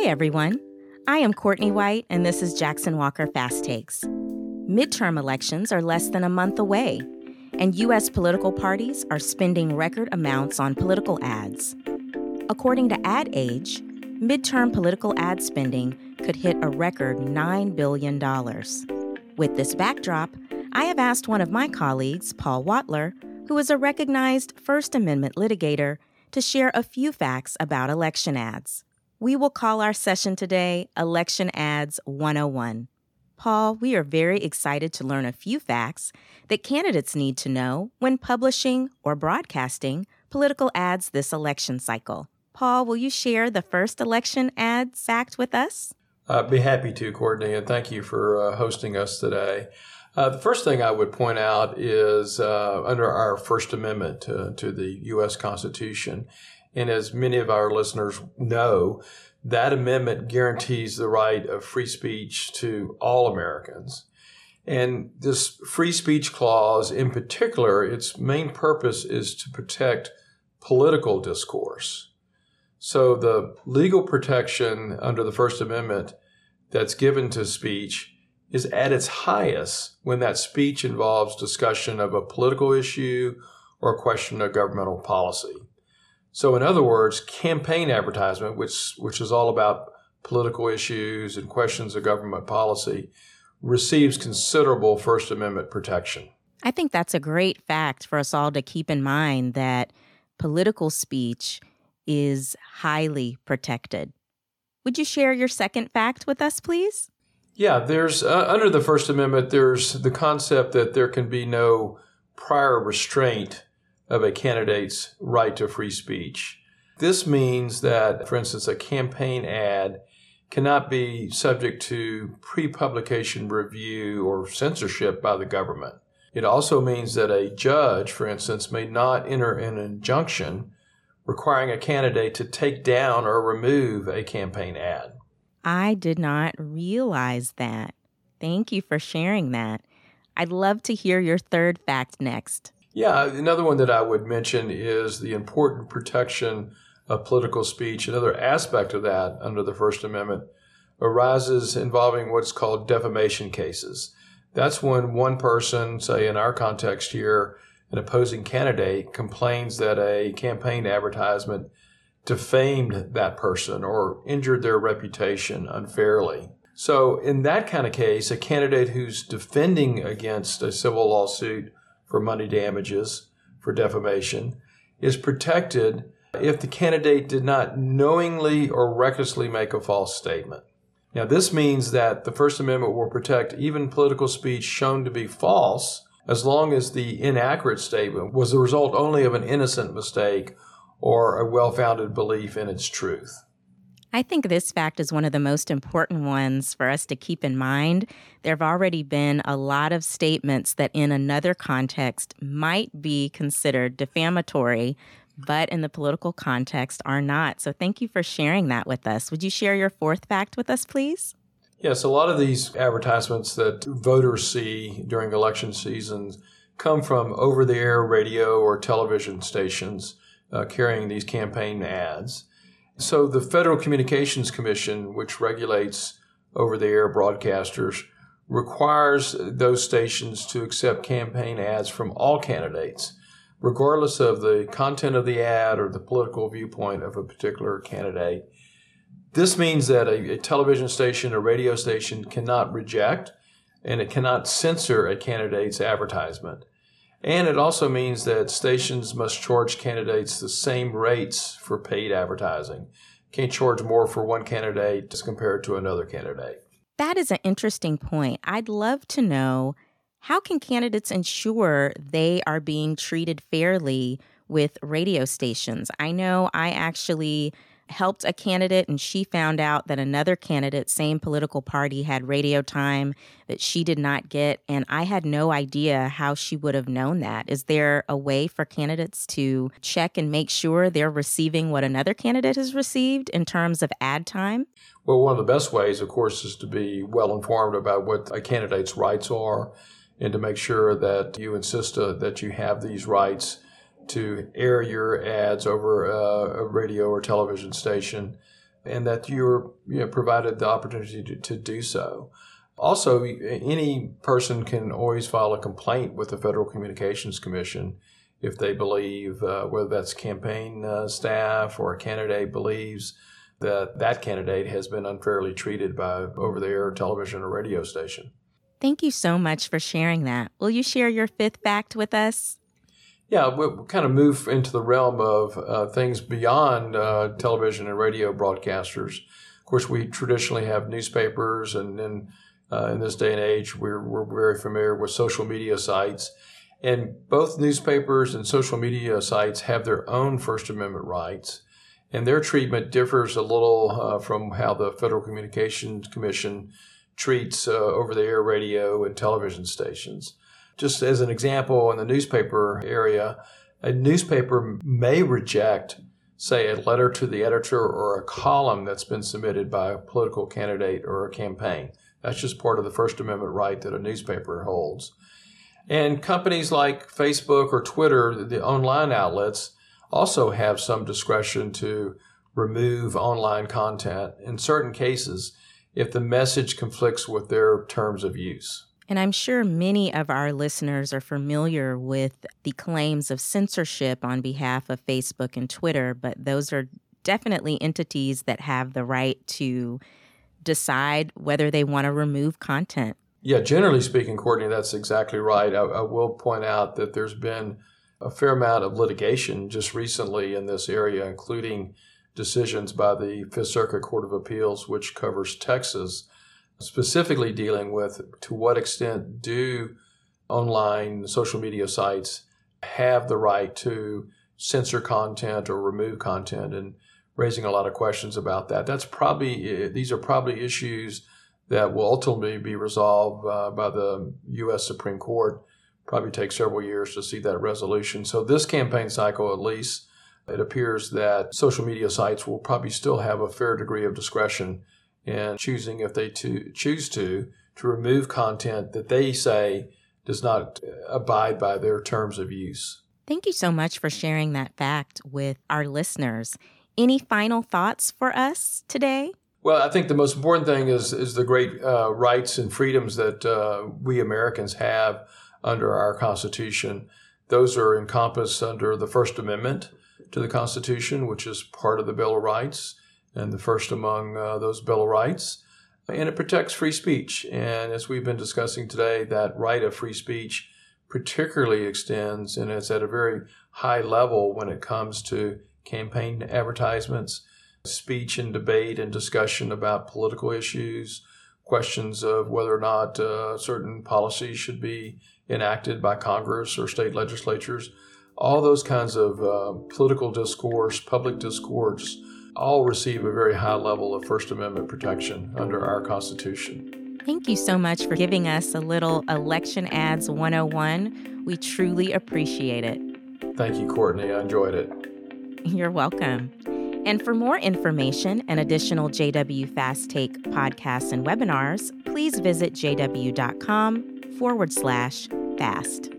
everyone. I am Courtney White, and this is Jackson Walker Fast Takes. Midterm elections are less than a month away, and U.S. political parties are spending record amounts on political ads. According to Ad Age, midterm political ad spending could hit a record $9 billion. With this backdrop, I have asked one of my colleagues, Paul Wattler, who is a recognized First Amendment litigator, to share a few facts about election ads. We will call our session today Election Ads 101. Paul, we are very excited to learn a few facts that candidates need to know when publishing or broadcasting political ads this election cycle. Paul, will you share the first election ad fact with us? I'd be happy to, Courtney, and thank you for hosting us today. The first thing I would point out is under our First Amendment to the U.S. Constitution, and as many of our listeners know, that amendment guarantees the right of free speech to all Americans. And this free speech clause in particular, its main purpose is to protect political discourse. So the legal protection under the First Amendment that's given to speech is at its highest when that speech involves discussion of a political issue or a question of governmental policy. So in other words, campaign advertisement, which is all about political issues and questions of government policy, receives considerable First Amendment protection. I think that's a great fact for us all to keep in mind, that political speech is highly protected. Would you share your second fact with us, please? Yeah, there's under the First Amendment, there's the concept that there can be no prior restraint of a candidate's right to free speech. This means that, for instance, a campaign ad cannot be subject to pre-publication review or censorship by the government. It also means that a judge, for instance, may not enter an injunction requiring a candidate to take down or remove a campaign ad. I did not realize that. Thank you for sharing that. I'd love to hear your third fact next. Yeah, another one that I would mention is the important protection of political speech. Another aspect of that under the First Amendment arises involving what's called defamation cases. That's when one person, say in our context here, an opposing candidate, complains that a campaign advertisement defamed that person or injured their reputation unfairly. So in that kind of case, a candidate who's defending against a civil lawsuit for money damages for defamation is protected if the candidate did not knowingly or recklessly make a false statement. Now, this means that the First Amendment will protect even political speech shown to be false as long as the inaccurate statement was the result only of an innocent mistake or a well-founded belief in its truth. I think this fact is one of the most important ones for us to keep in mind. There have already been a lot of statements that in another context might be considered defamatory, but in the political context are not. So thank you for sharing that with us. Would you share your fourth fact with us, please? Yes, a lot of these advertisements that voters see during election seasons come from over-the-air radio or television stations carrying these campaign ads. So the Federal Communications Commission, which regulates over-the-air broadcasters, requires those stations to accept campaign ads from all candidates, regardless of the content of the ad or the political viewpoint of a particular candidate. This means that a television station, a radio station cannot reject and it cannot censor a candidate's advertisement. And it also means that stations must charge candidates the same rates for paid advertising. Can't charge more for one candidate as compared to another candidate. That is an interesting point. I'd love to know, how can candidates ensure they are being treated fairly with radio stations? I know I actually helped a candidate and she found out that another candidate, same political party, had radio time that she did not get. And I had no idea how she would have known that. Is there a way for candidates to check and make sure they're receiving what another candidate has received in terms of ad time? Well, one of the best ways, of course, is to be well informed about what a candidate's rights are and to make sure that you insist that you have these rights to air your ads over a radio or television station and that you're provided the opportunity to do so. Also, any person can always file a complaint with the Federal Communications Commission if they believe, whether that's campaign staff or a candidate believes that candidate has been unfairly treated by over-the-air television or radio station. Thank you so much for sharing that. Will you share your fifth fact with us? Yeah, we'll kind of move into the realm of things beyond television and radio broadcasters. Of course, we traditionally have newspapers, and then in this day and age, we're very familiar with social media sites. And both newspapers and social media sites have their own First Amendment rights, and their treatment differs a little from how the Federal Communications Commission treats over-the-air radio and television stations. Just as an example, in the newspaper area, a newspaper may reject, say, a letter to the editor or a column that's been submitted by a political candidate or a campaign. That's just part of the First Amendment right that a newspaper holds. And companies like Facebook or Twitter, the online outlets, also have some discretion to remove online content in certain cases if the message conflicts with their terms of use. And I'm sure many of our listeners are familiar with the claims of censorship on behalf of Facebook and Twitter, but those are definitely entities that have the right to decide whether they want to remove content. Yeah, generally speaking, Courtney, that's exactly right. I will point out that there's been a fair amount of litigation just recently in this area, including decisions by the Fifth Circuit Court of Appeals, which covers Texas, specifically dealing with to what extent do online social media sites have the right to censor content or remove content, and raising a lot of questions about that. These are probably issues that will ultimately be resolved by the U.S. Supreme Court. Probably take several years to see that resolution. So this campaign cycle, at least, it appears that social media sites will probably still have a fair degree of discretion in choosing, if they choose to remove content that they say does not abide by their terms of use. Thank you so much for sharing that fact with our listeners. Any final thoughts for us today? Well, I think the most important thing is the great rights and freedoms that we Americans have under our Constitution. Those are encompassed under the First Amendment to the Constitution, which is part of the Bill of Rights, and the first among those Bill of Rights. And it protects free speech. And as we've been discussing today, that right of free speech particularly extends, and it's at a very high level when it comes to campaign advertisements, speech and debate and discussion about political issues, questions of whether or not certain policies should be enacted by Congress or state legislatures. All those kinds of political discourse, public discourse, all receive a very high level of First Amendment protection under our Constitution. Thank you so much for giving us a little Election Ads 101. We truly appreciate it. Thank you, Courtney. I enjoyed it. You're welcome. And for more information and additional JW Fast Take podcasts and webinars, please visit jw.com/fast.